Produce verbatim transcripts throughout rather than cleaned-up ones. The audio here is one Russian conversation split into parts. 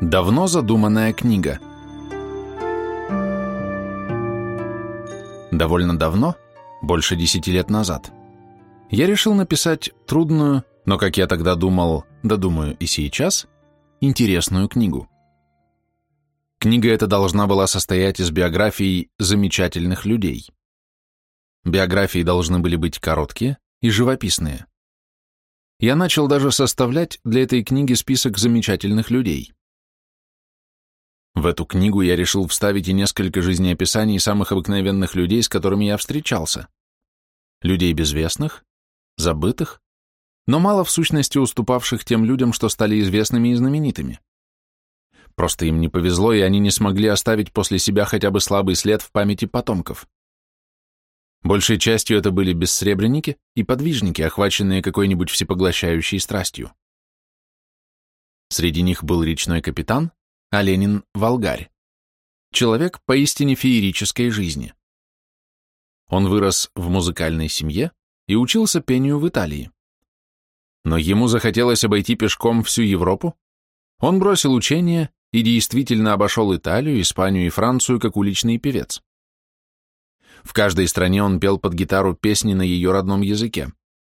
Давно задуманная книга. Довольно давно, больше десяти лет назад, я решил написать трудную, но, как я тогда думал, да думаю и сейчас, интересную книгу. Книга эта должна была состоять из биографий замечательных людей. Биографии должны были быть короткие и живописные. Я начал даже составлять для этой книги список замечательных людей. В эту книгу я решил вставить и несколько жизнеописаний самых обыкновенных людей, с которыми я встречался. Людей безвестных, забытых, но мало в сущности уступавших тем людям, что стали известными и знаменитыми. Просто им не повезло, и они не смогли оставить после себя хотя бы слабый след в памяти потомков. Большей частью это были бессребреники и подвижники, охваченные какой-нибудь всепоглощающей страстью. Среди них был речной капитан, а Ленин – волгарь. Человек поистине феерической жизни. Он вырос в музыкальной семье и учился пению в Италии. Но ему захотелось обойти пешком всю Европу. Он бросил учение и действительно обошел Италию, Испанию и Францию как уличный певец. В каждой стране он пел под гитару песни на ее родном языке.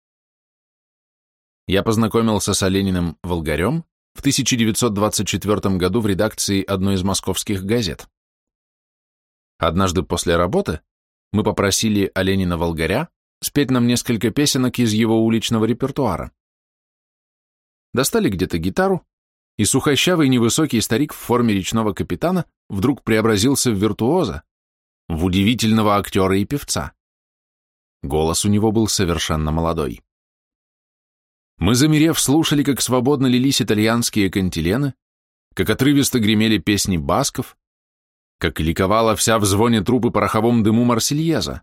Я познакомился с Олениным волгарем в тысяча девятьсот двадцать четвёртом году в редакции одной из московских газет. Однажды после работы мы попросили Оленина волгаря спеть нам несколько песенок из его уличного репертуара. Достали где-то гитару, и сухощавый невысокий старик в форме речного капитана вдруг преобразился в виртуоза, в удивительного актера и певца. Голос у него был совершенно молодой. Мы, замерев, слушали, как свободно лились итальянские кантилены, как отрывисто гремели песни басков, как ликовала вся в звоне трубы пороховом дыму Марсельеза.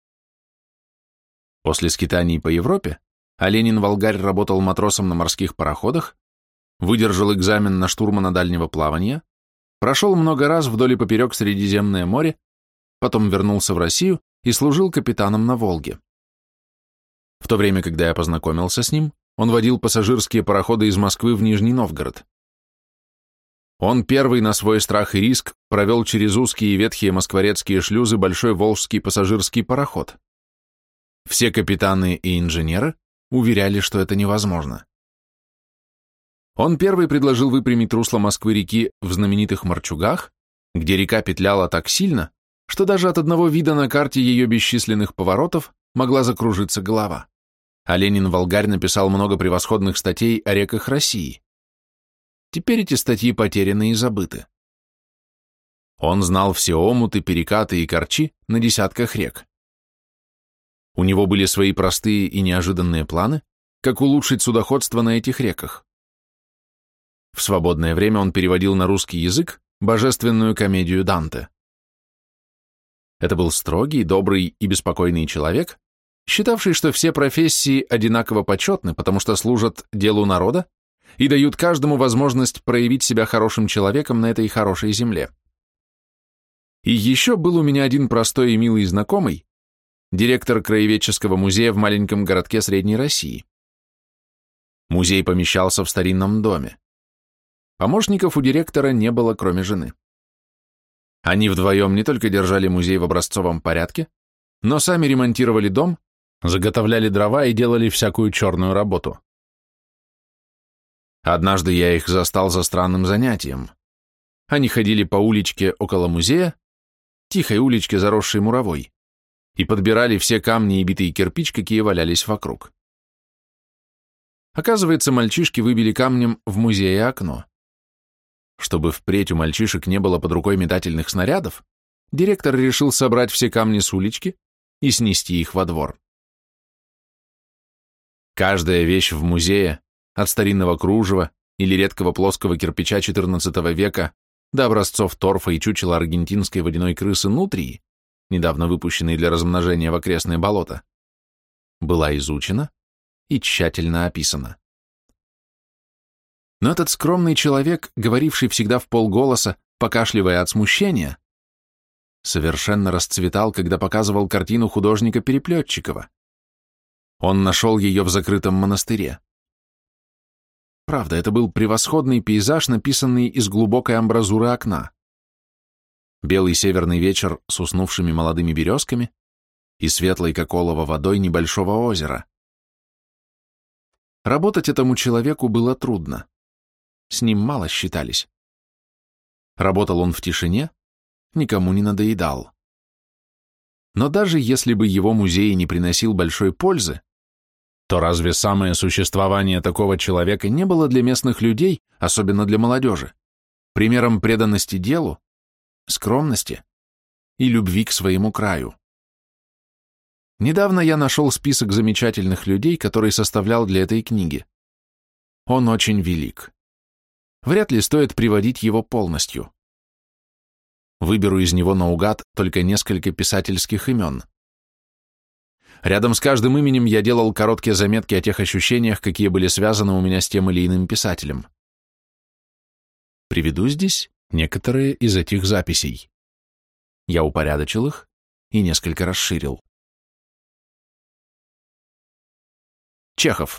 После скитаний по Европе Оленин волгарь работал матросом на морских пароходах, выдержал экзамен на штурмана дальнего плавания, прошел много раз вдоль и поперек Средиземное море, потом вернулся в Россию и служил капитаном на Волге. В то время, когда я познакомился с ним, он водил пассажирские пароходы из Москвы в Нижний Новгород. Он первый на свой страх и риск провел через узкие и ветхие москворецкие шлюзы большой волжский пассажирский пароход. Все капитаны и инженеры уверяли, что это невозможно. Он первый предложил выпрямить русло Москвы-реки в знаменитых Морчугах, где река петляла так сильно, что даже от одного вида на карте ее бесчисленных поворотов могла закружиться голова. А Ленин волгарь написал много превосходных статей о реках России. Теперь эти статьи потеряны и забыты. Он знал все омуты, перекаты и корчи на десятках рек. У него были свои простые и неожиданные планы, как улучшить судоходство на этих реках. В свободное время он переводил на русский язык божественную комедию Данте. Это был строгий, добрый и беспокойный человек, считавший, что все профессии одинаково почетны, потому что служат делу народа и дают каждому возможность проявить себя хорошим человеком на этой хорошей земле. И еще был у меня один простой и милый знакомый, директор краеведческого музея в маленьком городке Средней России. Музей помещался в старинном доме. Помощников у директора не было, кроме жены. Они вдвоем не только держали музей в образцовом порядке, но сами ремонтировали дом, заготовляли дрова и делали всякую черную работу. Однажды я их застал за странным занятием. Они ходили по уличке около музея, тихой уличке, заросшей муровой, и подбирали все камни и битый кирпич, какие валялись вокруг. Оказывается, мальчишки выбили камнем в музее окно. Чтобы впредь у мальчишек не было под рукой метательных снарядов, директор решил собрать все камни с улички и снести их во двор. Каждая вещь в музее, от старинного кружева или редкого плоского кирпича четырнадцатого века до образцов торфа и чучела аргентинской водяной крысы нутрии, недавно выпущенной для размножения в окрестные болота, была изучена и тщательно описана. Но этот скромный человек, говоривший всегда в полголоса, покашливая от смущения, совершенно расцветал, когда показывал картину художника Переплетчикова. Он нашел ее в закрытом монастыре. Правда, это был превосходный пейзаж, написанный из глубокой амбразуры окна. Белый северный вечер с уснувшими молодыми березками и светлой, как олово, водой небольшого озера. Работать этому человеку было трудно. С ним мало считались. Работал он в тишине, никому не надоедал. Но даже если бы его музей не приносил большой пользы, то разве самое существование такого человека не было для местных людей, особенно для молодежи, примером преданности делу, скромности и любви к своему краю? Недавно я нашел список замечательных людей, который составлял для этой книги. Он очень велик. Вряд ли стоит приводить его полностью. Выберу из него наугад только несколько писательских имен. Рядом с каждым именем я делал короткие заметки о тех ощущениях, какие были связаны у меня с тем или иным писателем. Приведу здесь некоторые из этих записей. Я упорядочил их и несколько расширил. Чехов.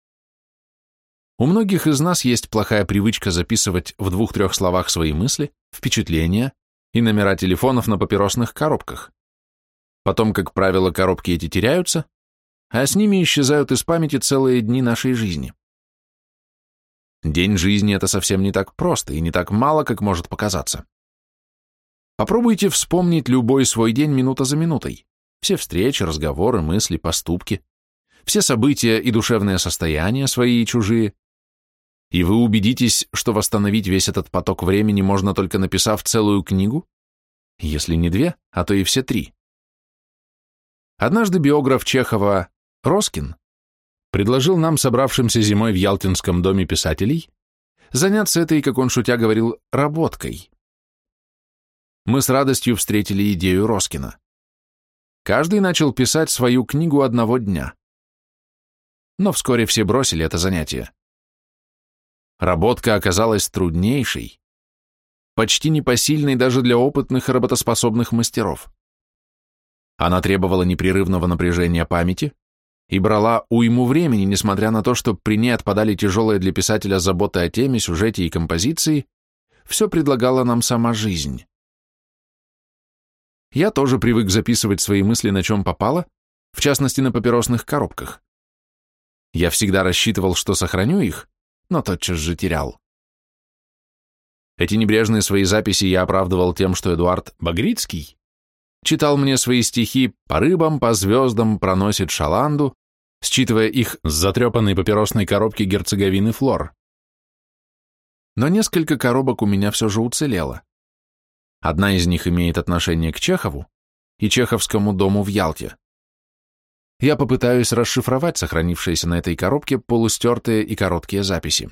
У многих из нас есть плохая привычка записывать в двух-трех словах свои мысли, впечатления и номера телефонов на папиросных коробках. Потом, как правило, коробки эти теряются, а с ними исчезают из памяти целые дни нашей жизни. День жизни — это совсем не так просто и не так мало, как может показаться. Попробуйте вспомнить любой свой день минута за минутой. Все встречи, разговоры, мысли, поступки, все события и душевные состояния, свои и чужие. И вы убедитесь, что восстановить весь этот поток времени можно только написав целую книгу, если не две, а то и все три. Однажды биограф Чехова Роскин предложил нам, собравшимся зимой в Ялтинском доме писателей, заняться этой, как он шутя говорил, работкой. Мы с радостью встретили идею Роскина. Каждый начал писать свою книгу одного дня. Но вскоре все бросили это занятие. Работка оказалась труднейшей, почти непосильной даже для опытных и работоспособных мастеров. Она требовала непрерывного напряжения памяти и брала уйму времени, несмотря на то, что при ней отпадали тяжелые для писателя заботы о теме, сюжете и композиции, все предлагала нам сама жизнь. Я тоже привык записывать свои мысли на чем попало, в частности на папиросных коробках. Я всегда рассчитывал, что сохраню их, но тотчас же терял. Эти небрежные свои записи я оправдывал тем, что Эдуард Багрицкий читал мне свои стихи «По рыбам, по звездам проносит шаланду», считывая их с затрепанной папиросной коробки герцеговины Флор. Но несколько коробок у меня все же уцелело. Одна из них имеет отношение к Чехову и Чеховскому дому в Ялте. Я попытаюсь расшифровать сохранившиеся на этой коробке полустертые и короткие записи.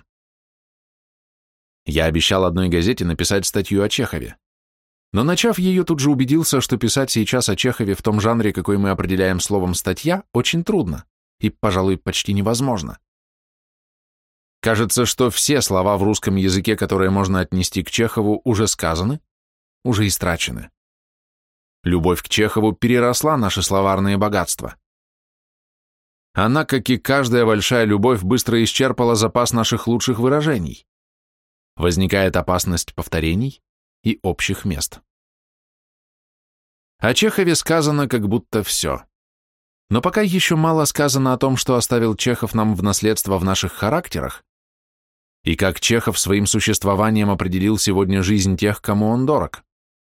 Я обещал одной газете написать статью о Чехове. Но, начав ее, тут же убедился, что писать сейчас о Чехове в том жанре, какой мы определяем словом «статья», очень трудно и, пожалуй, почти невозможно. Кажется, что все слова в русском языке, которые можно отнести к Чехову, уже сказаны, уже истрачены. Любовь к Чехову переросла наши словарные богатства. Она, как и каждая большая любовь, быстро исчерпала запас наших лучших выражений. Возникает опасность повторений и общих мест. О Чехове сказано как будто все. Но пока еще мало сказано о том, что оставил Чехов нам в наследство в наших характерах, и как Чехов своим существованием определил сегодня жизнь тех, кому он дорог.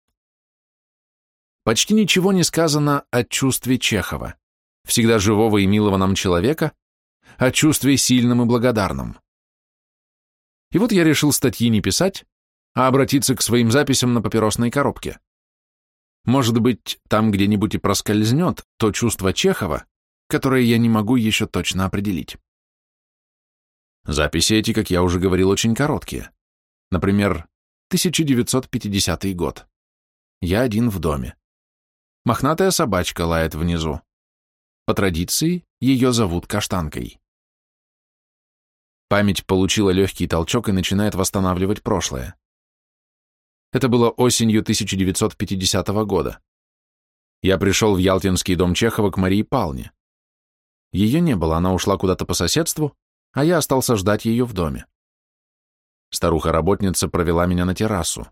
Почти ничего не сказано о чувстве Чехова, всегда живого и милого нам человека, о чувстве сильном и благодарном. И вот я решил статьи не писать, а обратиться к своим записям на папиросной коробке. Может быть, там где-нибудь и проскользнет то чувство Чехова, которое я не могу еще точно определить. Записи эти, как я уже говорил, очень короткие. Например, тысяча девятьсот пятидесятый год. Я один в доме. Мохнатая собачка лает внизу. По традиции, ее зовут Каштанкой. Память получила легкий толчок и начинает восстанавливать прошлое. Это было осенью тысяча девятьсот пятидесятого года. Я пришел в Ялтинский дом Чехова к Марии Павловне. Ее не было, она ушла куда-то по соседству, а я остался ждать ее в доме. Старуха-работница провела меня на террасу.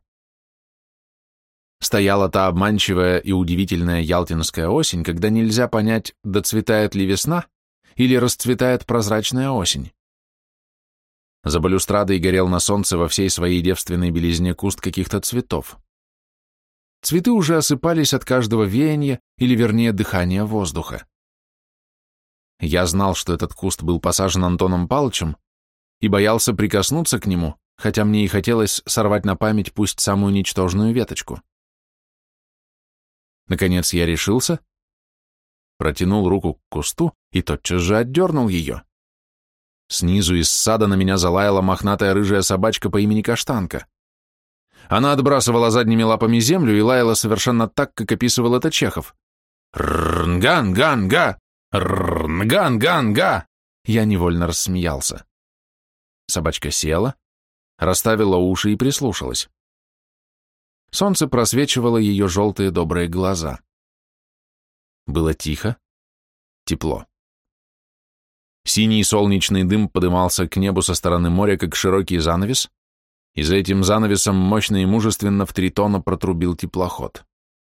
Стояла та обманчивая и удивительная ялтинская осень, когда нельзя понять, доцветает ли весна или расцветает прозрачная осень. За балюстрадой горел на солнце во всей своей девственной белизне куст каких-то цветов. Цветы уже осыпались от каждого веяния, или вернее дыхания воздуха. Я знал, что этот куст был посажен Антоном Палычем, и боялся прикоснуться к нему, хотя мне и хотелось сорвать на память пусть самую ничтожную веточку. Наконец я решился, протянул руку к кусту и тотчас же отдернул ее. Снизу из сада на меня залаяла мохнатая рыжая собачка по имени Каштанка. Она отбрасывала задними лапами землю и лаяла совершенно так, как описывал это Чехов. «Рн-ган-ган-га! Рн-ган-ган-га!» Я невольно рассмеялся. Собачка села, расставила уши и прислушалась. Солнце просвечивало ее желтые добрые глаза. Было тихо, тепло. Синий солнечный дым подымался к небу со стороны моря, как широкий занавес, и за этим занавесом мощно и мужественно в три тона протрубил теплоход.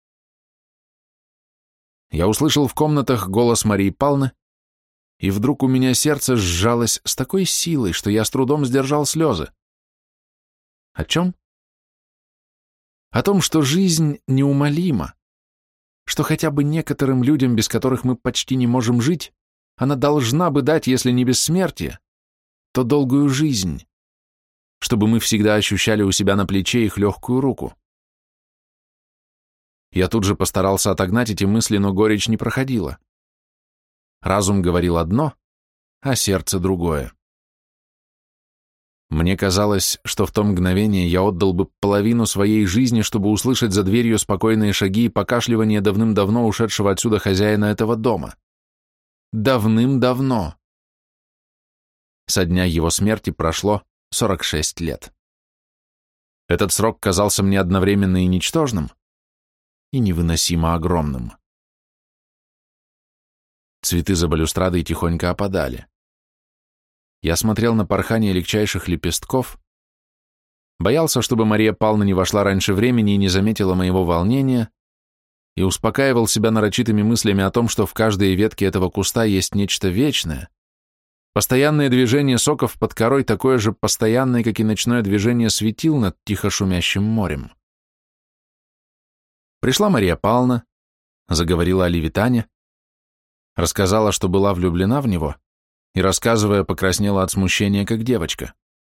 Я услышал в комнатах голос Марии Павловны, и вдруг у меня сердце сжалось с такой силой, что я с трудом сдержал слезы. О чем? О том, что жизнь неумолима, что хотя бы некоторым людям, без которых мы почти не можем жить, она должна бы дать, если не бессмертие, то долгую жизнь, чтобы мы всегда ощущали у себя на плече их легкую руку. Я тут же постарался отогнать эти мысли, но горечь не проходила. Разум говорил одно, а сердце другое. Мне казалось, что в то мгновение я отдал бы половину своей жизни, чтобы услышать за дверью спокойные шаги и покашливание давным-давно ушедшего отсюда хозяина этого дома. Давным-давно. Со дня его смерти прошло сорок шесть лет. Этот срок казался мне одновременно и ничтожным, и невыносимо огромным. Цветы за балюстрадой тихонько опадали. Я смотрел на порхание легчайших лепестков, боялся, чтобы Мария Павловна не вошла раньше времени и не заметила моего волнения, и успокаивал себя нарочитыми мыслями о том, что в каждой ветке этого куста есть нечто вечное. Постоянное движение соков под корой такое же постоянное, как и ночное движение светил над тихо шумящим морем. Пришла Мария Павловна, заговорила о Левитане, рассказала, что была влюблена в него, и, рассказывая, покраснела от смущения, как девочка.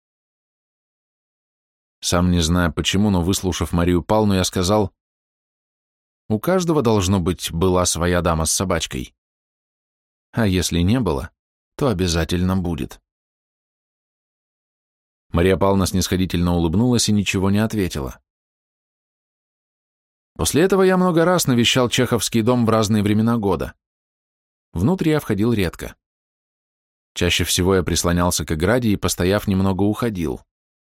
Сам не зная почему, но выслушав Марию Павловну, я сказал, у каждого, должно быть, была своя дама с собачкой. А если не было, то обязательно будет. Мария Павловна снисходительно улыбнулась и ничего не ответила. После этого я много раз навещал чеховский дом в разные времена года. Внутрь я входил редко. Чаще всего я прислонялся к ограде и, постояв, немного уходил.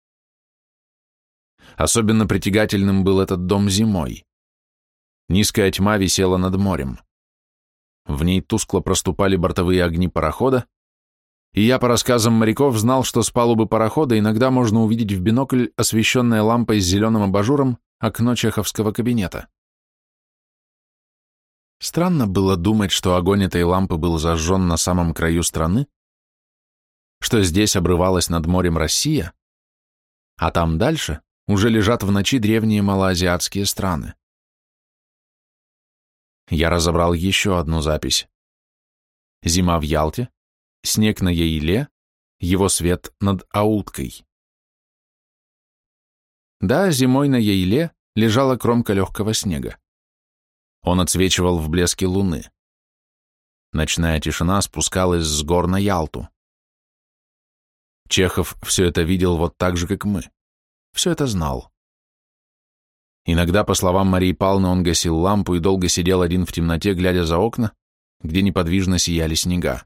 Особенно притягательным был этот дом зимой. Низкая тьма висела над морем. В ней тускло проступали бортовые огни парохода, и я, по рассказам моряков, знал, что с палубы парохода иногда можно увидеть в бинокль освещенное лампой с зеленым абажуром окно чеховского кабинета. Странно было думать, что огонь этой лампы был зажжен на самом краю страны, что здесь обрывалась над морем Россия, а там дальше уже лежат в ночи древние малоазиатские страны. Я разобрал еще одну запись. Зима в Ялте, снег на Яиле, его свет над Ауткой. Да, зимой на Яиле лежала кромка легкого снега. Он отсвечивал в блеске луны. Ночная тишина спускалась с гор на Ялту. Чехов все это видел вот так же, как мы. Все это знал. Иногда, по словам Марии Павловны, он гасил лампу и долго сидел один в темноте, глядя за окна, где неподвижно сияли снега.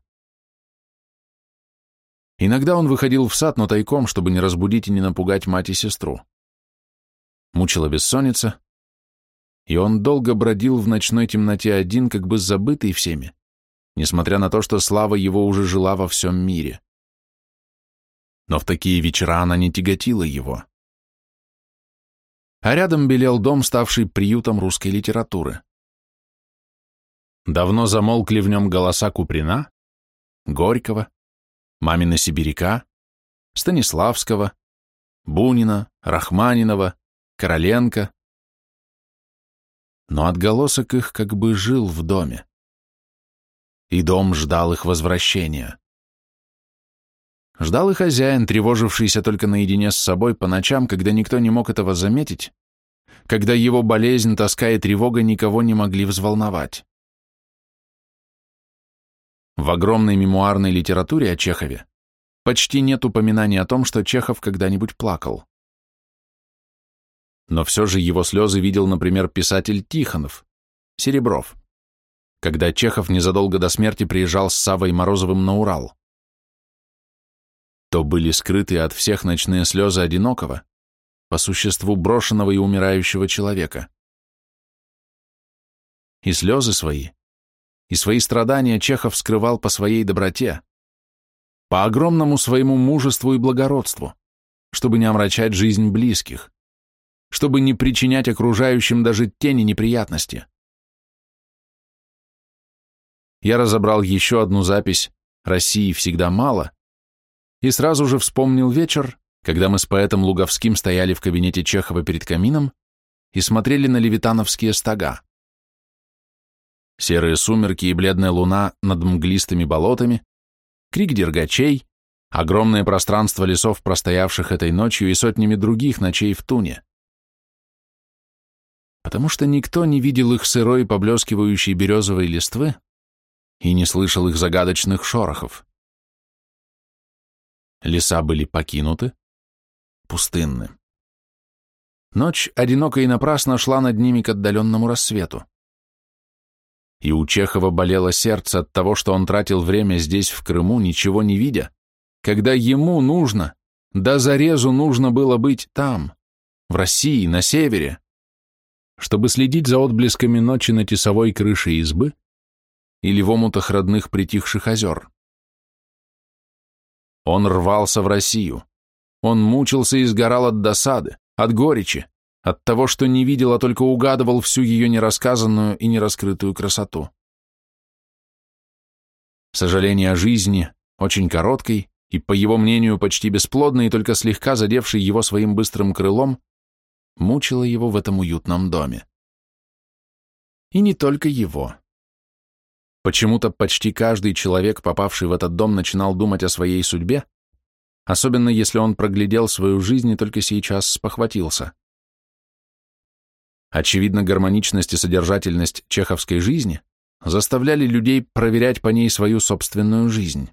Иногда он выходил в сад, но тайком, чтобы не разбудить и не напугать мать и сестру. Мучила бессонница, и он долго бродил в ночной темноте один, как бы забытый всеми, несмотря на то, что слава его уже жила во всем мире. но в такие вечера она не тяготила его. А рядом белел дом, ставший приютом русской литературы. Давно замолкли в нем голоса Куприна, Горького, Мамина Сибиряка, Станиславского, Бунина, Рахманинова, Короленко. Но отголосок их как бы жил в доме. И дом ждал их возвращения. Ждал и хозяин, тревожившийся только наедине с собой по ночам, когда никто не мог этого заметить, когда его болезнь, тоска и тревога никого не могли взволновать. В огромной мемуарной литературе о Чехове почти нет упоминаний о том, что Чехов когда-нибудь плакал. Но все же его слезы видел, например, писатель Тихонов, Серебров, когда Чехов незадолго до смерти приезжал с Саввой Морозовым на Урал. То были скрытые от всех ночные слезы одинокого, по существу брошенного и умирающего человека. И слезы свои, и свои страдания Чехов скрывал по своей доброте, по огромному своему мужеству и благородству, чтобы не омрачать жизнь близких, чтобы не причинять окружающим даже тени неприятности. Я разобрал еще одну запись «России всегда мало» и сразу же вспомнил вечер, когда мы с поэтом Луговским стояли в кабинете Чехова перед камином и смотрели на левитановские стога. Серые сумерки и бледная луна над мглистыми болотами, крик дергачей, огромное пространство лесов, простоявших этой ночью, и сотнями других ночей в Туне. Потому что никто не видел их сырой, поблескивающей березовой листвы и не слышал их загадочных шорохов. Леса были покинуты, пустынны. Ночь одиноко и напрасно шла над ними к отдаленному рассвету. И у Чехова болело сердце от того, что он тратил время здесь, в Крыму, ничего не видя, когда ему нужно, до зарезу нужно было быть там, в России, на севере, чтобы следить за отблесками ночи на тесовой крыше избы или в омутах родных притихших озер. Он рвался в Россию. Он мучился и сгорал от досады, от горечи, от того, что не видел, а только угадывал всю ее нерассказанную и нераскрытую красоту. Сожаление о жизни, очень короткой и, по его мнению, почти бесплодной, и только слегка задевшей его своим быстрым крылом, мучило его в этом уютном доме. И не только его. Почему-то почти каждый человек, попавший в этот дом, начинал думать о своей судьбе, особенно если он проглядел свою жизнь и только сейчас спохватился. Очевидно, гармоничность и содержательность чеховской жизни заставляли людей проверять по ней свою собственную жизнь.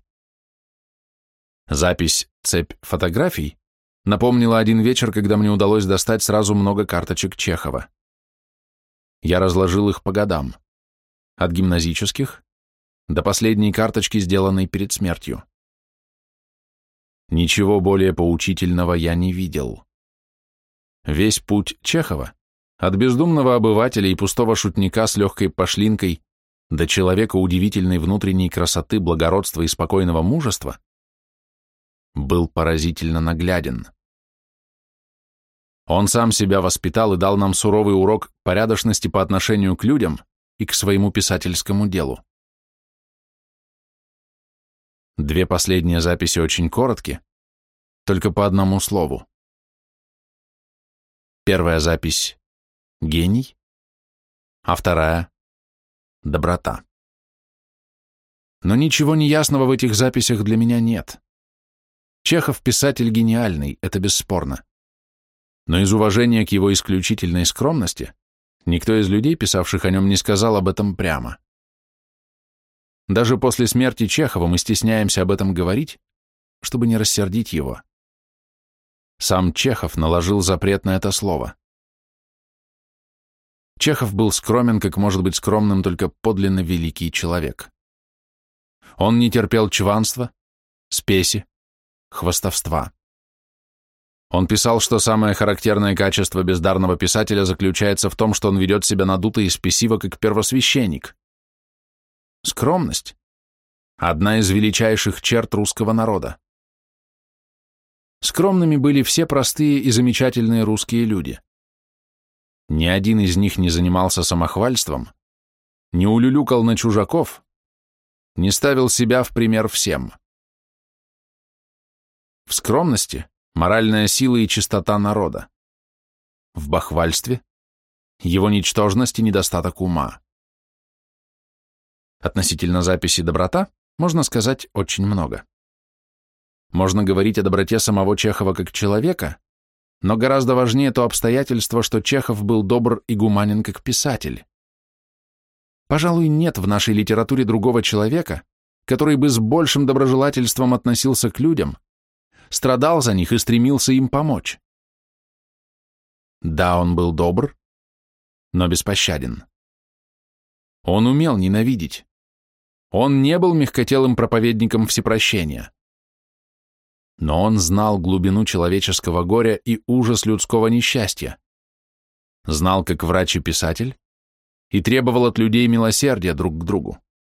Запись «Цепь фотографий» напомнила один вечер, когда мне удалось достать сразу много карточек Чехова. Я разложил их по годам. От гимназических до последней карточки, сделанной перед смертью. Ничего более поучительного я не видел. Весь путь Чехова, от бездумного обывателя и пустого шутника с легкой пошлинкой до человека удивительной внутренней красоты, благородства и спокойного мужества, был поразительно нагляден. Он сам себя воспитал и дал нам суровый урок порядочности по отношению к людям и к своему писательскому делу. Две последние записи очень короткие, только по одному слову. Первая запись — гений, а вторая — доброта. Но ничего неясного в этих записях для меня нет. Чехов писатель гениальный, это бесспорно. Но из уважения к его исключительной скромности никто из людей, писавших о нем, не сказал об этом прямо. Даже после смерти Чехова мы стесняемся об этом говорить, чтобы не рассердить его. Сам Чехов наложил запрет на это слово. Чехов был скромен, как может быть скромным только подлинно великий человек. Он не терпел чванства, спеси, хвастовства. Он писал, что самое характерное качество бездарного писателя заключается в том, что он ведет себя надуто и спесиво, как первосвященник. Скромность – одна из величайших черт русского народа. скромными были все простые и замечательные русские люди. Ни один из них не занимался самохвальством, не улюлюкал на чужаков, не ставил себя в пример всем. В скромности моральная сила и чистота народа. В бахвальстве его ничтожность и недостаток ума. Относительно записи «Доброта» можно сказать очень много. Можно говорить о доброте самого Чехова как человека, но гораздо важнее то обстоятельство, что Чехов был добр и гуманен как писатель. Пожалуй, нет в нашей литературе другого человека, который бы с большим доброжелательством относился к людям, страдал за них и стремился им помочь. Да, он был добр, но беспощаден. Он умел ненавидеть. Он не был мягкотелым проповедником всепрощения. Но он знал глубину человеческого горя и ужас людского несчастья. Знал, как врач и писатель, и требовал от людей милосердия друг к другу.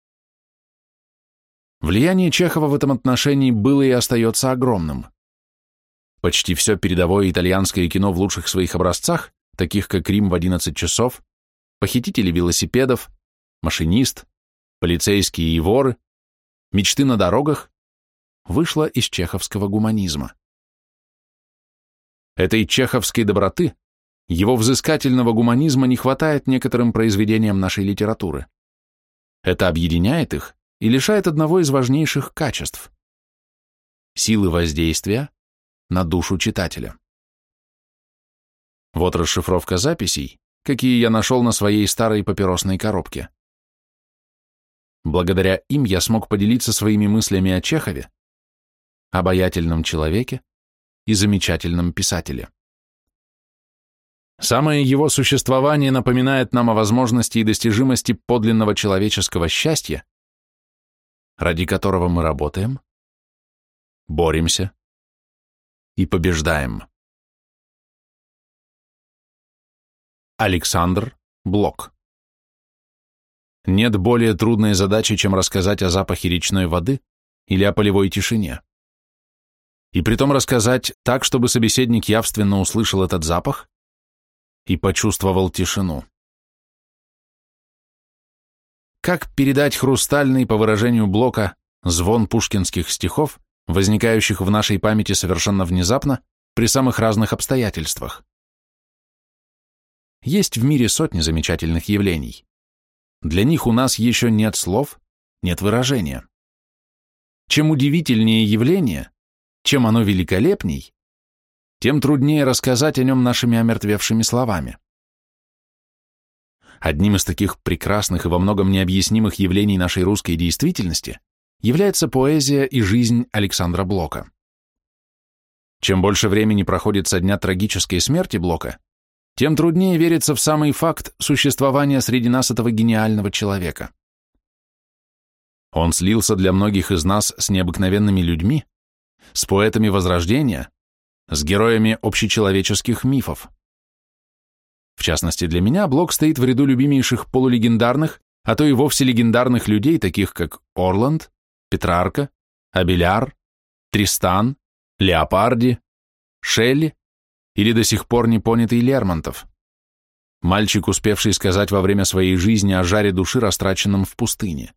Влияние Чехова в этом отношении было и остается огромным. Почти все передовое итальянское кино в лучших своих образцах, таких как «Рим в одиннадцать часов», «Похитители велосипедов», «Машинист», «Полицейские и воры», «Мечты на дорогах», вышло из чеховского гуманизма. Этой чеховской доброты, его взыскательного гуманизма не хватает некоторым произведениям нашей литературы. Это объединяет их и лишает одного из важнейших качеств – силы воздействия на душу читателя. Вот расшифровка записей, какие я нашел на своей старой папиросной коробке. Благодаря им я смог поделиться своими мыслями о Чехове, обаятельном человеке и замечательном писателе. Самое его существование напоминает нам о возможности и достижимости подлинного человеческого счастья, ради которого мы работаем, боремся и побеждаем. Александр Блок. Нет более трудной задачи, чем рассказать о запахе речной воды или о полевой тишине. И притом рассказать так, чтобы собеседник явственно услышал этот запах и почувствовал тишину. Как передать хрустальный, по выражению Блока, звон пушкинских стихов, возникающих в нашей памяти совершенно внезапно при самых разных обстоятельствах? Есть в мире сотни замечательных явлений. Для них у нас еще нет слов, нет выражения. Чем удивительнее явление, чем оно великолепней, тем труднее рассказать о нем нашими омертвевшими словами. Одним из таких прекрасных и во многом необъяснимых явлений нашей русской действительности является поэзия и жизнь Александра Блока. Чем больше времени проходит со дня трагической смерти Блока, тем труднее верится в самый факт существования среди нас этого гениального человека. Он слился для многих из нас с необыкновенными людьми, с поэтами Возрождения, с героями общечеловеческих мифов. В частности, для меня Блок стоит в ряду любимейших полулегендарных, а то и вовсе легендарных людей, таких как Орланд, Петрарка, Абеляр, Тристан, Леопарди, Шелли или до сих пор не понятый Лермонтов, мальчик, успевший сказать во время своей жизни о жаре души, растраченном в пустыне.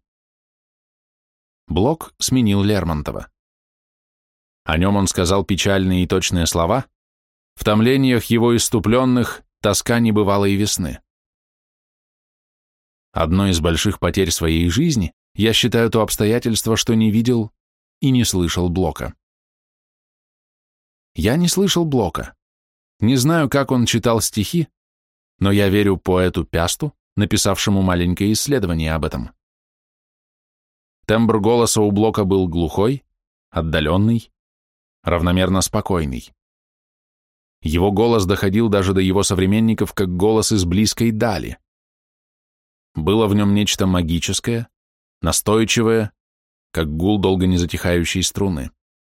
Блок сменил Лермонтова. О нем он сказал печальные и точные слова: «В томлениях его исступленных тоска небывалой весны». Одной из больших потерь своей жизни я считаю то обстоятельство, что не видел и не слышал Блока. Я не слышал Блока, не знаю, как он читал стихи, но я верю поэту Пясту, написавшему маленькое исследование об этом. Тембр голоса у Блока был глухой, отдаленный, равномерно спокойный. Его голос доходил даже до его современников, как голос из близкой дали. Было в нем нечто магическое, настойчивое, как гул долго не затихающей струны.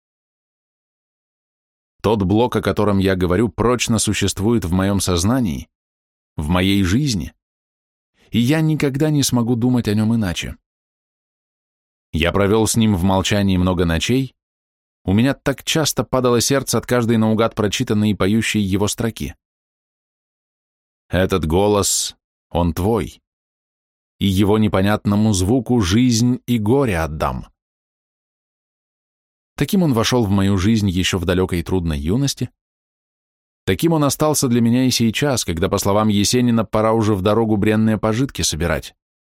Тот Блок, о котором я говорю, прочно существует в моем сознании, в моей жизни, и я никогда не смогу думать о нем иначе. Я провел с ним в молчании много ночей, у меня так часто падало сердце от каждой наугад прочитанной и поющей его строки. Этот голос, он твой, и его непонятному звуку жизнь и горе отдам. Таким он вошел в мою жизнь еще в далекой и трудной юности. Таким он остался для меня и сейчас, когда, по словам Есенина, пора уже в дорогу бренные пожитки собирать.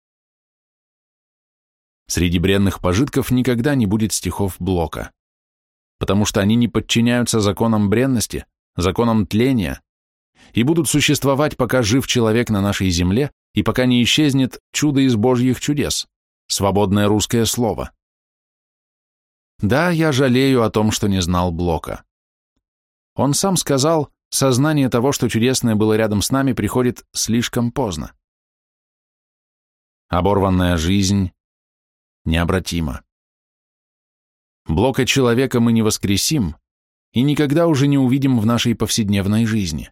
Среди бренных пожитков никогда не будет стихов Блока, потому что они не подчиняются законам бренности, законам тления, и будут существовать, пока жив человек на нашей земле, и пока не исчезнет чудо из божьих чудес, свободное русское слово. Да, я жалею о том, что не знал Блока. Он сам сказал, сознание того, что чудесное было рядом с нами, приходит слишком поздно. Оборванная жизнь необратима. Блока человека мы не воскресим и никогда уже не увидим в нашей повседневной жизни.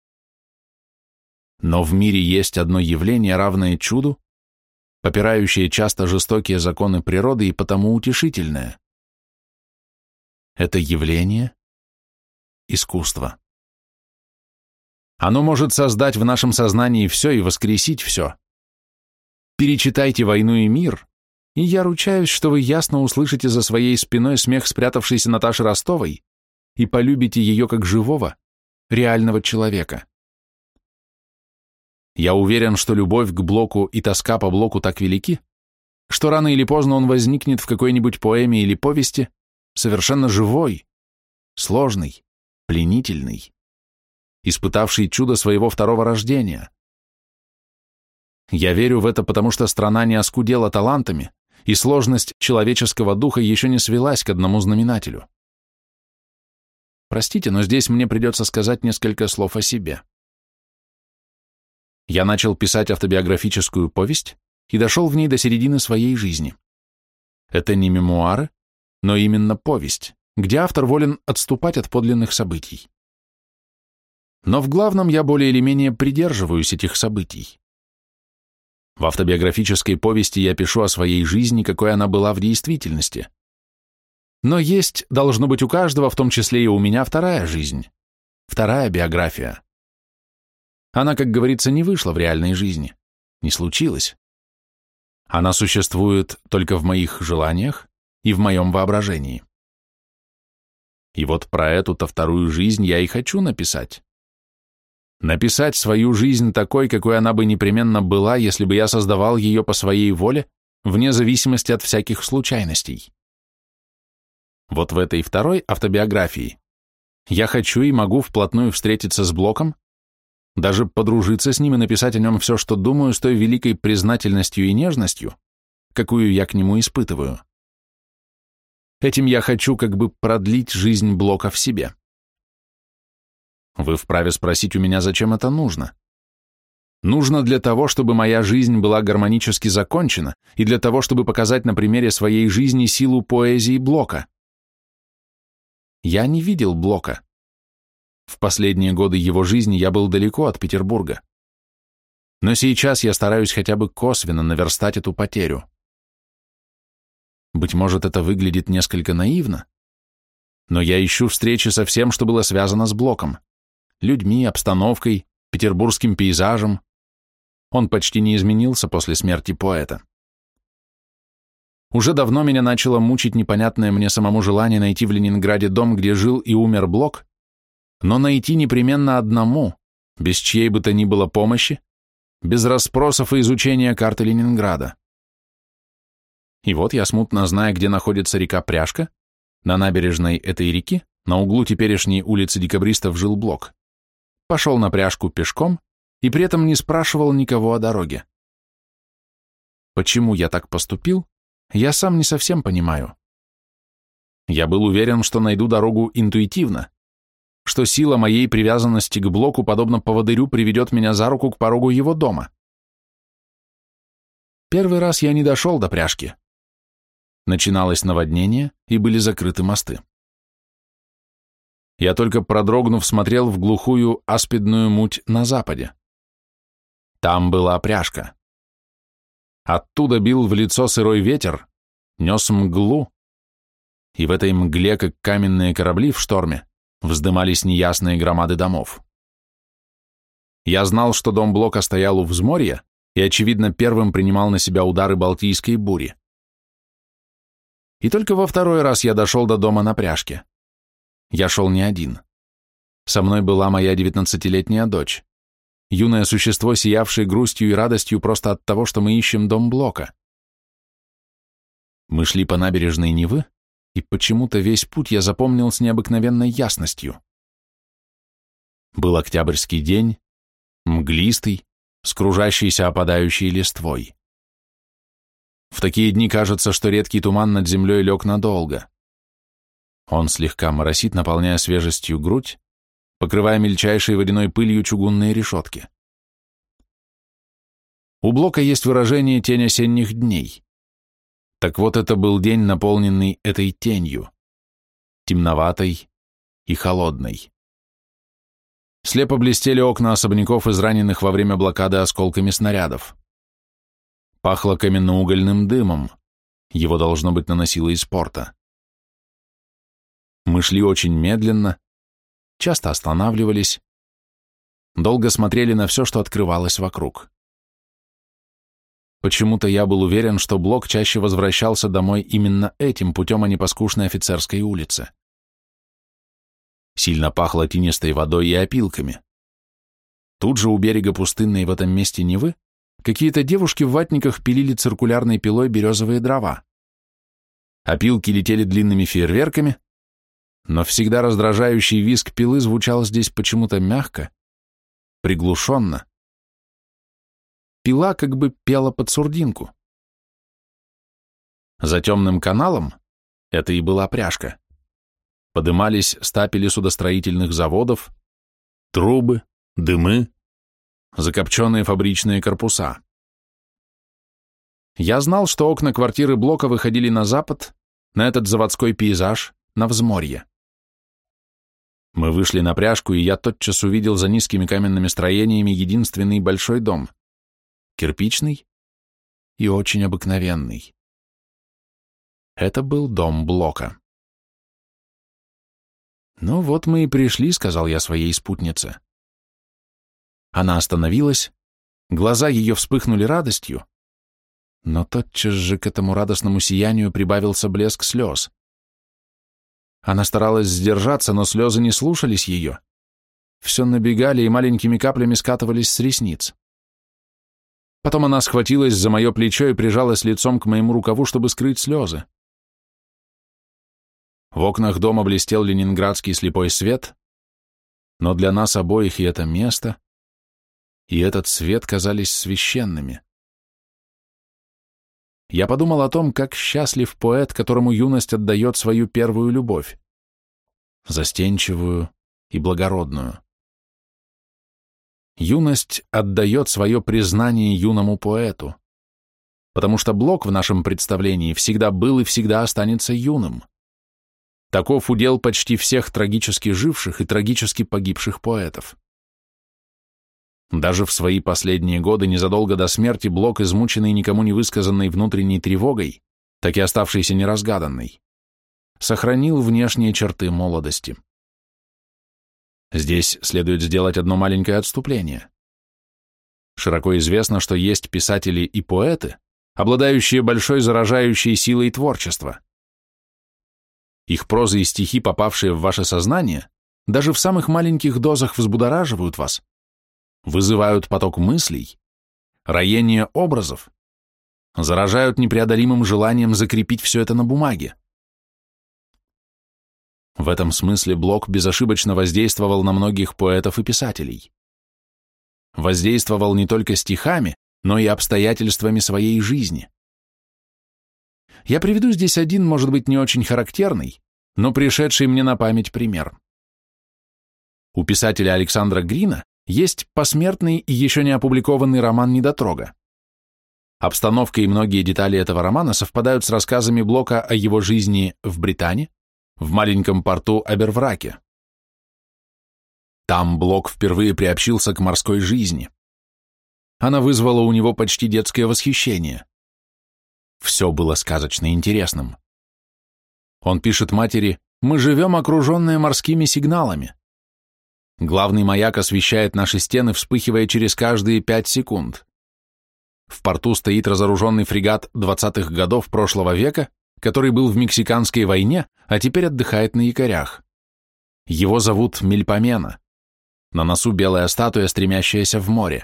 Но в мире есть одно явление, равное чуду, попирающее часто жестокие законы природы и потому утешительное. Это явление — искусство. Оно может создать в нашем сознании все и воскресить все. Перечитайте «Войну и мир», и я ручаюсь, что вы ясно услышите за своей спиной смех спрятавшейся Наташи Ростовой и полюбите ее как живого, реального человека. Я уверен, что любовь к Блоку и тоска по Блоку так велики, что рано или поздно он возникнет в какой-нибудь поэме или повести, совершенно живой, сложный, пленительный, испытавший чудо своего второго рождения. Я верю в это, потому что страна не оскудела талантами, и сложность человеческого духа еще не свелась к одному знаменателю. Простите, но здесь мне придется сказать несколько слов о себе. Я начал писать автобиографическую повесть и дошел в ней до середины своей жизни. Это не мемуары, но именно повесть, где автор волен отступать от подлинных событий. Но в главном я более или менее придерживаюсь этих событий. В автобиографической повести я пишу о своей жизни, какой она была в действительности. Но есть, должно быть, у каждого, в том числе и у меня, вторая жизнь, вторая биография. Она, как говорится, не вышла в реальной жизни, не случилась. Она существует только в моих желаниях и в моем воображении. И вот про эту-то вторую жизнь я и хочу написать. Написать свою жизнь такой, какой она бы непременно была, если бы я создавал ее по своей воле, вне зависимости от всяких случайностей. Вот в этой второй автобиографии я хочу и могу вплотную встретиться с Блоком, даже подружиться с ним и написать о нем все, что думаю, с той великой признательностью и нежностью, какую я к нему испытываю. Этим я хочу как бы продлить жизнь Блока в себе. Вы вправе спросить у меня, зачем это нужно? Нужно для того, чтобы моя жизнь была гармонически закончена, и для того, чтобы показать на примере своей жизни силу поэзии Блока. Я не видел Блока. В последние годы его жизни я был далеко от Петербурга. Но сейчас я стараюсь хотя бы косвенно наверстать эту потерю. Быть может, это выглядит несколько наивно, но я ищу встречи со всем, что было связано с Блоком. Людьми, обстановкой, петербургским пейзажем. Он почти не изменился после смерти поэта. Уже давно меня начало мучить непонятное мне самому желание найти в Ленинграде дом, где жил и умер Блок, но найти непременно одному, без чьей бы то ни было помощи, без расспросов и изучения карты Ленинграда. И вот я, смутно зная, где находится река Пряжка, на набережной этой реки, на углу теперешней улицы Декабристов жил Блок, пошел на Пряжку пешком и при этом не спрашивал никого о дороге. Почему я так поступил, я сам не совсем понимаю. Я был уверен, что найду дорогу интуитивно, что сила моей привязанности к Блоку, подобно поводырю, приведет меня за руку к порогу его дома. Первый раз я не дошел до Пряжки. Начиналось наводнение, и были закрыты мосты. Я только продрогнув смотрел в глухую аспидную муть на западе. Там была Пряжка. Оттуда бил в лицо сырой ветер, нес мглу, и в этой мгле, как каменные корабли в шторме, вздымались неясные громады домов. Я знал, что дом Блока стоял у взморья и, очевидно, первым принимал на себя удары Балтийской бури. И только во второй раз я дошел до дома на пряжке. Я шел не один. Со мной была моя девятнадцатилетняя дочь, юное существо, сиявшее грустью и радостью просто от того, что мы ищем дом Блока. Мы шли по набережной Невы, и почему-то весь путь я запомнил с необыкновенной ясностью. Был октябрьский день, мглистый, с кружащейся опадающей листвой. В такие дни кажется, что редкий туман над землей лег надолго. Он слегка моросит, наполняя свежестью грудь, покрывая мельчайшей водяной пылью чугунные решетки. У Блока есть выражение «тень осенних дней». Так вот, это был день, наполненный этой тенью, темноватой и холодной. Слепо блестели окна особняков, израненных во время блокады осколками снарядов. Пахло каменноугольным дымом, его, должно быть, наносило из порта. Мы шли очень медленно, часто останавливались, долго смотрели на все, что открывалось вокруг. Почему-то я был уверен, что Блок чаще возвращался домой именно этим путем, а не по скучной офицерской улице. Сильно пахло тинистой водой и опилками. Тут же у берега пустынной в этом месте Невы какие-то девушки в ватниках пилили циркулярной пилой березовые дрова. Опилки летели длинными фейерверками, но всегда раздражающий визг пилы звучал здесь почему-то мягко, приглушенно. Пила как бы пела под сурдинку. За темным каналом, это и была пряжка, подымались стапели судостроительных заводов, трубы, дымы, закопченные фабричные корпуса. Я знал, что окна квартиры Блока выходили на запад, на этот заводской пейзаж, на взморье. Мы вышли на пряжку, и я тотчас увидел за низкими каменными строениями единственный большой дом, кирпичный и очень обыкновенный. Это был дом Блока. «Ну вот мы и пришли», — сказал я своей спутнице. Она остановилась, глаза ее вспыхнули радостью, но тотчас же к этому радостному сиянию прибавился блеск слез. Она старалась сдержаться, но слезы не слушались ее. Все набегали и маленькими каплями скатывались с ресниц. Потом она схватилась за мое плечо и прижалась лицом к моему рукаву, чтобы скрыть слезы. В окнах дома блестел ленинградский слепой свет, но для нас обоих и это место, и этот свет казались священными. Я подумал о том, как счастлив поэт, которому юность отдает свою первую любовь, застенчивую и благородную. Юность отдает свое признание юному поэту, потому что Блок в нашем представлении всегда был и всегда останется юным. Таков удел почти всех трагически живших и трагически погибших поэтов. Даже в свои последние годы, незадолго до смерти, Блок, измученный никому не высказанной внутренней тревогой, так и оставшейся неразгаданной, сохранил внешние черты молодости. Здесь следует сделать одно маленькое отступление. Широко известно, что есть писатели и поэты, обладающие большой заражающей силой творчества. Их проза и стихи, попавшие в ваше сознание, даже в самых маленьких дозах взбудораживают вас, вызывают поток мыслей, роение образов, заражают непреодолимым желанием закрепить все это на бумаге. В этом смысле Блок безошибочно воздействовал на многих поэтов и писателей. Воздействовал не только стихами, но и обстоятельствами своей жизни. Я приведу здесь один, может быть, не очень характерный, но пришедший мне на память пример. У писателя Александра Грина есть посмертный и еще не опубликованный роман «Недотрога». Обстановка и многие детали этого романа совпадают с рассказами Блока о его жизни в Британии, в маленьком порту Абервраке. Там Блок впервые приобщился к морской жизни. Она вызвала у него почти детское восхищение. Все было сказочно интересным. Он пишет матери: «Мы живем, окруженные морскими сигналами. Главный маяк освещает наши стены, вспыхивая через каждые пять секунд. В порту стоит разоруженный фрегат двадцатых годов прошлого века, который был в Мексиканской войне, а теперь отдыхает на якорях. Его зовут Мельпомена. На носу белая статуя, стремящаяся в море».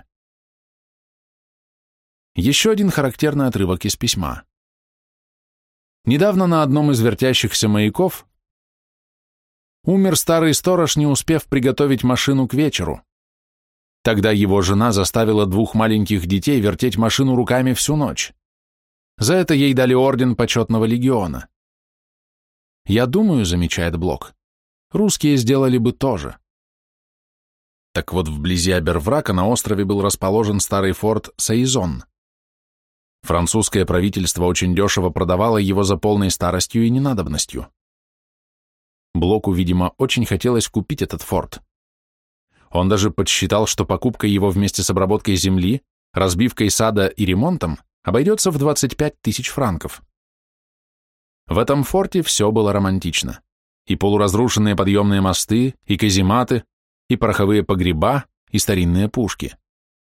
Еще один характерный отрывок из письма. Недавно на одном из вертящихся маяков умер старый сторож, не успев приготовить машину к вечеру. Тогда его жена заставила двух маленьких детей вертеть машину руками всю ночь. За это ей дали орден почетного легиона. «Я думаю, — замечает Блок, — русские сделали бы то же». Так вот, вблизи Аберврака на острове был расположен старый форт Сайзон. Французское правительство очень дешево продавало его за полной старостью и ненадобностью. Блоку, видимо, очень хотелось купить этот форт. Он даже подсчитал, что покупка его вместе с обработкой земли, разбивкой сада и ремонтом обойдется в двадцать пять тысяч франков. В этом форте все было романтично. И полуразрушенные подъемные мосты, и казематы, и пороховые погреба, и старинные пушки.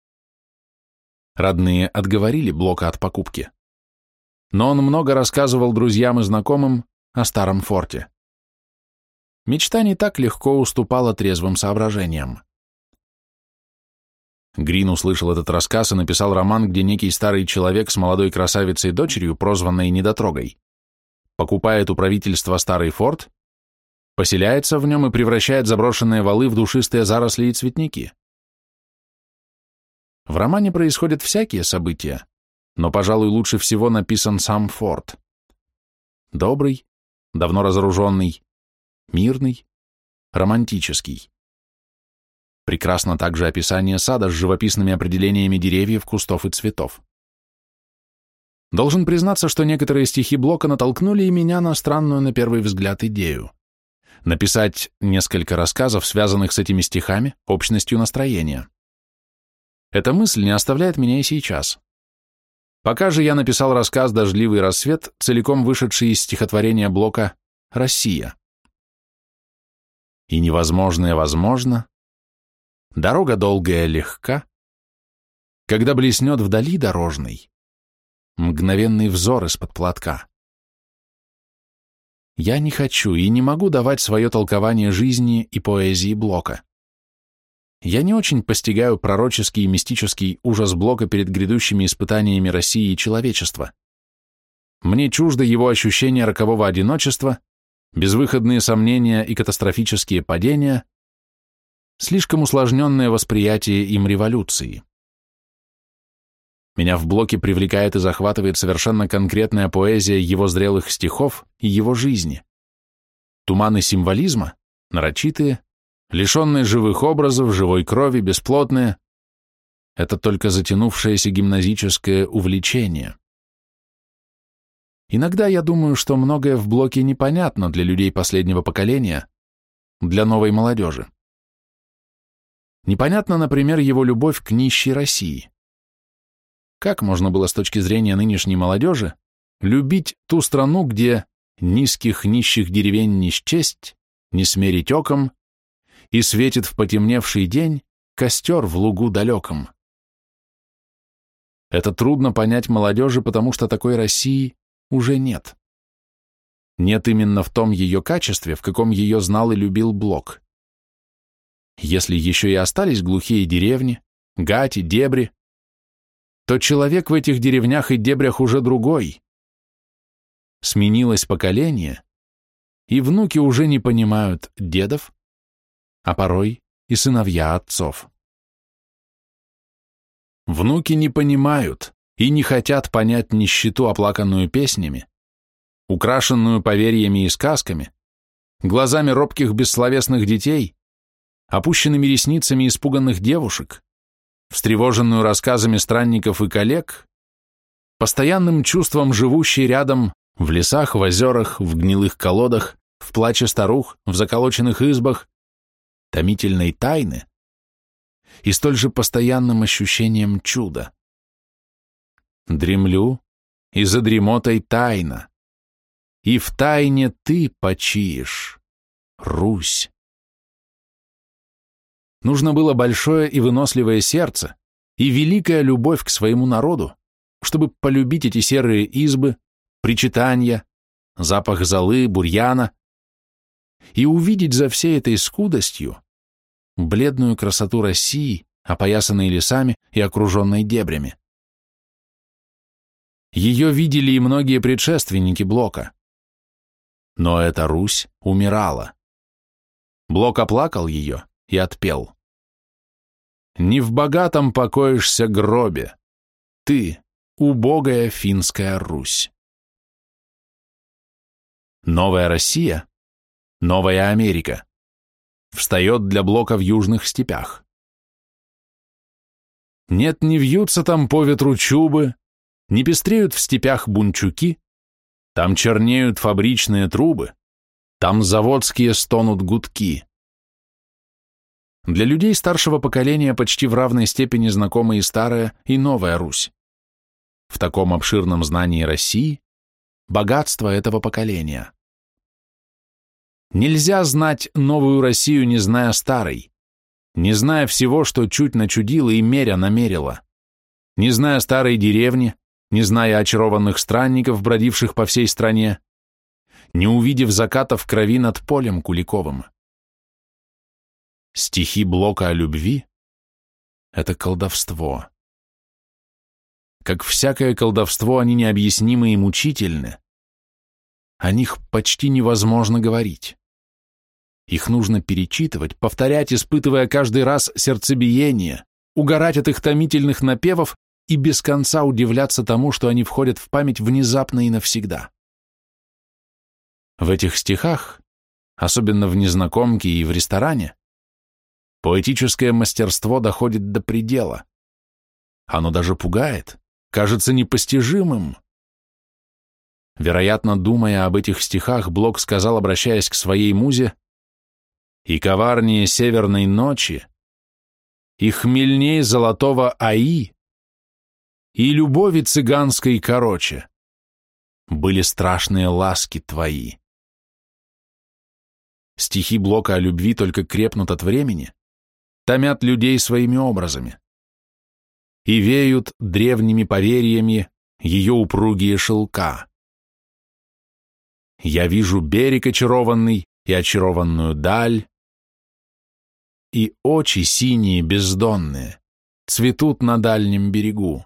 Родные отговорили Блока от покупки. Но он много рассказывал друзьям и знакомым о старом форте. Мечта не так легко уступала трезвым соображениям. Грин услышал этот рассказ и написал роман, где некий старый человек с молодой красавицей-дочерью, прозванной Недотрогой, покупает у правительства старый форт, поселяется в нем и превращает заброшенные валы в душистые заросли и цветники. В романе происходят всякие события, но, пожалуй, лучше всего написан сам форт. Добрый, давно разоруженный, мирный, романтический. Прекрасно также описание сада с живописными определениями деревьев, кустов и цветов. Должен признаться, что некоторые стихи Блока натолкнули и меня на странную на первый взгляд идею. Написать несколько рассказов, связанных с этими стихами, общностью настроения. Эта мысль не оставляет меня и сейчас. Пока же я написал рассказ «Дождливый рассвет», целиком вышедший из стихотворения Блока «Россия». И невозможное возможно, дорога долгая легка, когда блеснет вдали дорожный мгновенный взор из-под платка. Я не хочу и не могу давать свое толкование жизни и поэзии Блока. Я не очень постигаю пророческий и мистический ужас Блока перед грядущими испытаниями России и человечества. Мне чуждо его ощущение рокового одиночества, безвыходные сомнения и катастрофические падения, слишком усложненное восприятие им революции. Меня в Блоке привлекает и захватывает совершенно конкретная поэзия его зрелых стихов и его жизни. Туманы символизма, нарочитые, лишенные живых образов, живой крови, бесплотные — это только затянувшееся гимназическое увлечение. Иногда я думаю, что многое в Блоке непонятно для людей последнего поколения, для новой молодежи. Непонятна, например, его любовь к нищей России. Как можно было с точки зрения нынешней молодежи любить ту страну, где низких нищих деревень не счесть, не смерить оком, и светит в потемневший день костер в лугу далеком? Это трудно понять молодежи, потому что такой России уже нет. Нет именно в том ее качестве, в каком ее знал и любил Блок. Если еще и остались глухие деревни, гати, дебри, то человек в этих деревнях и дебрях уже другой. Сменилось поколение, и внуки уже не понимают дедов, а порой и сыновья отцов. Внуки не понимают и не хотят понять нищету, оплаканную песнями, украшенную поверьями и сказками, глазами робких бессловесных детей, опущенными ресницами испуганных девушек, встревоженную рассказами странников и коллег, постоянным чувством живущей рядом в лесах, в озерах, в гнилых колодах, в плаче старух, в заколоченных избах, томительной тайны и столь же постоянным ощущением чуда. Дремлю, и за дремотой тайна. и втайне ты почиешь, Русь. Нужно было большое и выносливое сердце и великая любовь к своему народу, чтобы полюбить эти серые избы, причитания, запах золы, бурьяна и увидеть за всей этой скудостью бледную красоту России, опоясанной лесами и окруженной дебрями. Ее видели и многие предшественники Блока. Но эта Русь умирала. Блок оплакал ее и отпел. «Не в богатом покоишься гробе, ты, убогая финская Русь». Новая Россия, новая Америка встает для Блока в южных степях. Нет, не вьются там по ветру чубы, не пестреют в степях бунчуки, там чернеют фабричные трубы, там заводские стонут гудки. Для людей старшего поколения почти в равной степени знакомы и старая, и новая Русь. В таком обширном знании России богатство этого поколения. Нельзя знать новую Россию, не зная старой, не зная всего, что чуть начудило и меря намерила, не зная старой деревни, не зная очарованных странников, бродивших по всей стране, не увидев заката в крови над полем Куликовым. Стихи Блока о любви — это колдовство. Как всякое колдовство, они необъяснимы и мучительны. О них почти невозможно говорить. Их нужно перечитывать, повторять, испытывая каждый раз сердцебиение, угорать от их томительных напевов и без конца удивляться тому, что они входят в память внезапно и навсегда. В этих стихах, особенно в «Незнакомке» и в «Ресторане», поэтическое мастерство доходит до предела. Оно даже пугает, кажется непостижимым. Вероятно, думая об этих стихах, Блок сказал, обращаясь к своей музе: «И коварнее северной ночи, и хмельней золотого аи, и любови цыганской короче были страшные ласки твои». Стихи Блока о любви только крепнут от времени, томят людей своими образами и веют древними поверьями ее упругие шелка. Я вижу берег очарованный и очарованную даль, и очи синие бездонные цветут на дальнем берегу.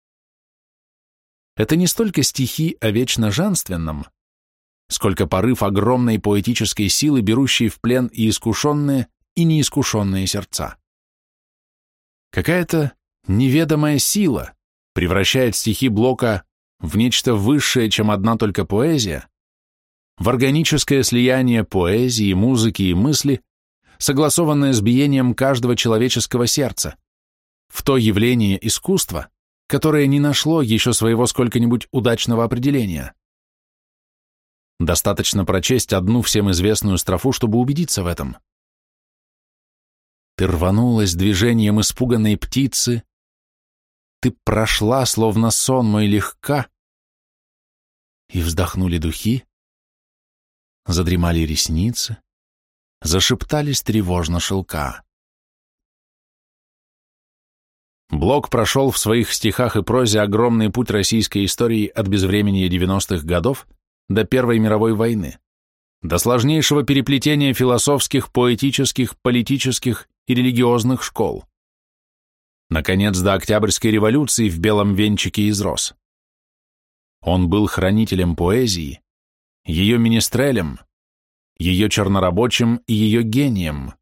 Это не столько стихи о вечно женственном, сколько порыв огромной поэтической силы, берущей в плен и искушенные, и неискушенные сердца. Какая-то неведомая сила превращает стихи Блока в нечто высшее, чем одна только поэзия, в органическое слияние поэзии, музыки и мысли, согласованное с биением каждого человеческого сердца, в то явление искусства, которое не нашло еще своего сколько-нибудь удачного определения. Достаточно прочесть одну всем известную строфу, чтобы убедиться в этом. Ты рванулась движением испуганной птицы, ты прошла, словно сон мой, легка, и вздохнули духи, задремали ресницы, зашептались тревожно шелка. Блок прошел в своих стихах и прозе огромный путь российской истории от безвременья девяностых годов до Первой мировой войны, до сложнейшего переплетения философских, поэтических, политических и религиозных школ. Наконец, до Октябрьской революции в белом венчике из роз. Он был хранителем поэзии, ее министрелем, ее чернорабочим и ее гением.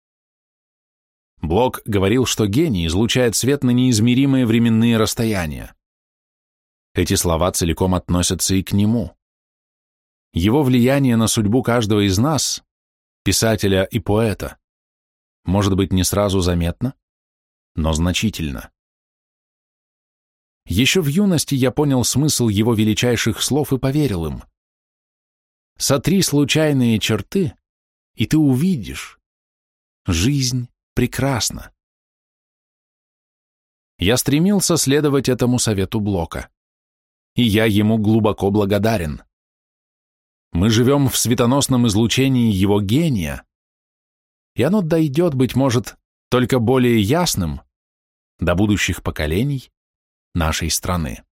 Блок говорил, что гений излучает свет на неизмеримые временные расстояния. Эти слова целиком относятся и к нему. Его влияние на судьбу каждого из нас, писателя и поэта, может быть, не сразу заметно, но значительно. Еще в юности я понял смысл его величайших слов и поверил им. Сотри случайные черты, и ты увидишь. Жизнь прекрасна. Я стремился следовать этому совету Блока, и я ему глубоко благодарен. Мы живем в светоносном излучении его гения, и оно дойдет, быть может, только более ясным до будущих поколений нашей страны.